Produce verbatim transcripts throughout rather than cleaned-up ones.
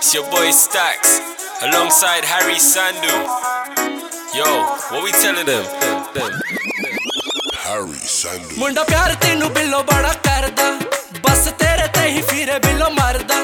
It's your boy Stacks, alongside Harry Sandu. Yo, what we telling them? Harry Sandu. मुंडा प्यार तेनू बिल्लो बड़ा करदा, बस तेरे ते ही फिरे बिल्लो मरदा।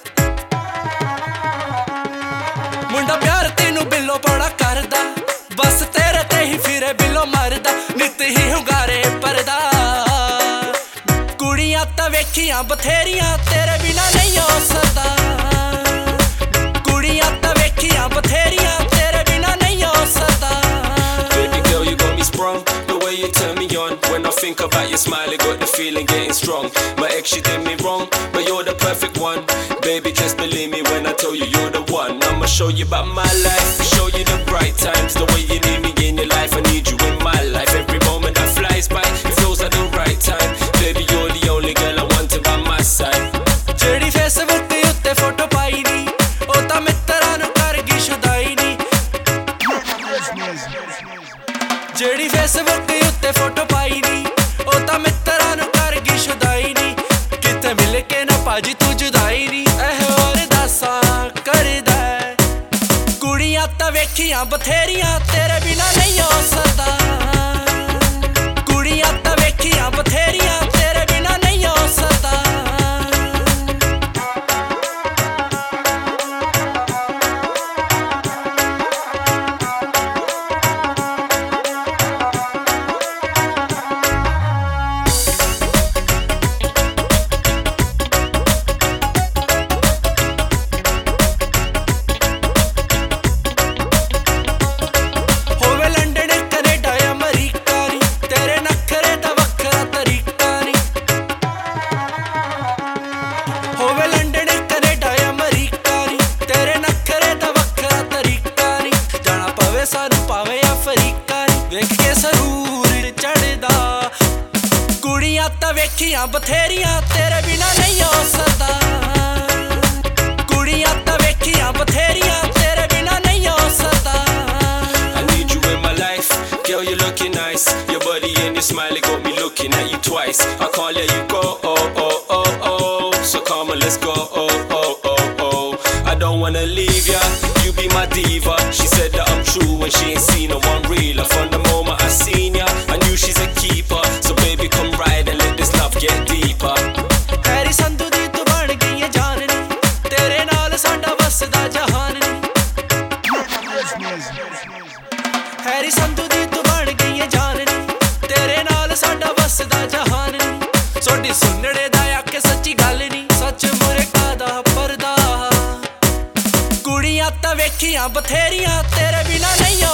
मुंडा प्यार तेनू बिल्लो बड़ा करदा, बस तेरे ते ही फिरे बिल्लो मरदा। नित ही हुंगारे परदा, कुड़ियां तां वेखियां बथेरियां, तेरे बिना नहीं हो सकदा। कुड़ियां तां वेखियां बथेरियां, तेरे बिना नहीं हो सकदा। Baby girl, you got me sprung. The way you turn me on. When I think about your smile, I got the feeling getting strong. My ex, she did me wrong, but you're the perfect one. Baby, just believe me when I tell you you're the one. I'ma show you about my life, show you the bright times. The way you need me in your life, I need you in my life. Every moment that flies by, it feels like the right time. Baby, you're the only girl I want by my side. जेड़ी Facebook ते उत्ते photo पाई नी, ओ तां मित्तरां नूं कर गई शुदाई नी। जेड़ी Facebook ते उत्ते फोटो पाई नी, ओ तां मित्तरां नूं कर गई शुदाई नी। किते मिल के ना भाजी तू जुदाई नी, एह होर दस्सां करदा। कुड़ियां तां वेखियां बथेरियां, तेरे बिना नहीं हो सकदा। कुड़ियां तां वेखियां बथेरियां, तेरे बिना नहीं हो सकदा। वेख के सरूर चढ़दा, कुड़ियां तां वेखियां बथेरियां, तेरे बिना नहीं हो सकदा। कुड़ियां तां वेखियां बथेरियां, तेरे बिना नहीं हो सकदा। I need you in my life, girl, you're looking nice. Your body and your smile, it got me looking at you twice. I can't let you go, oh, oh, oh, oh. So come on, let's go, oh, oh, oh, oh. I don't wanna leave ya, you be my diva. She said that I'm true when she ain't seen no one real. From the moment I seen ya, I knew she's a keeper. So baby, come ride and let this love get deeper. Harry Sandhu दी तू बन गई है जान नी, तेरे नाल साडा वसदा जहान नी। हैरी संधू दी तू बन गई है जान नी, तेरे नाल साडा वसदा जहान नी। सोडी सुनड़े दा आके सच्ची गल नी, सच मुरे कादा परदा। कुड़ियां तां वेखियां बथेरियां, तेरे बिना नहीं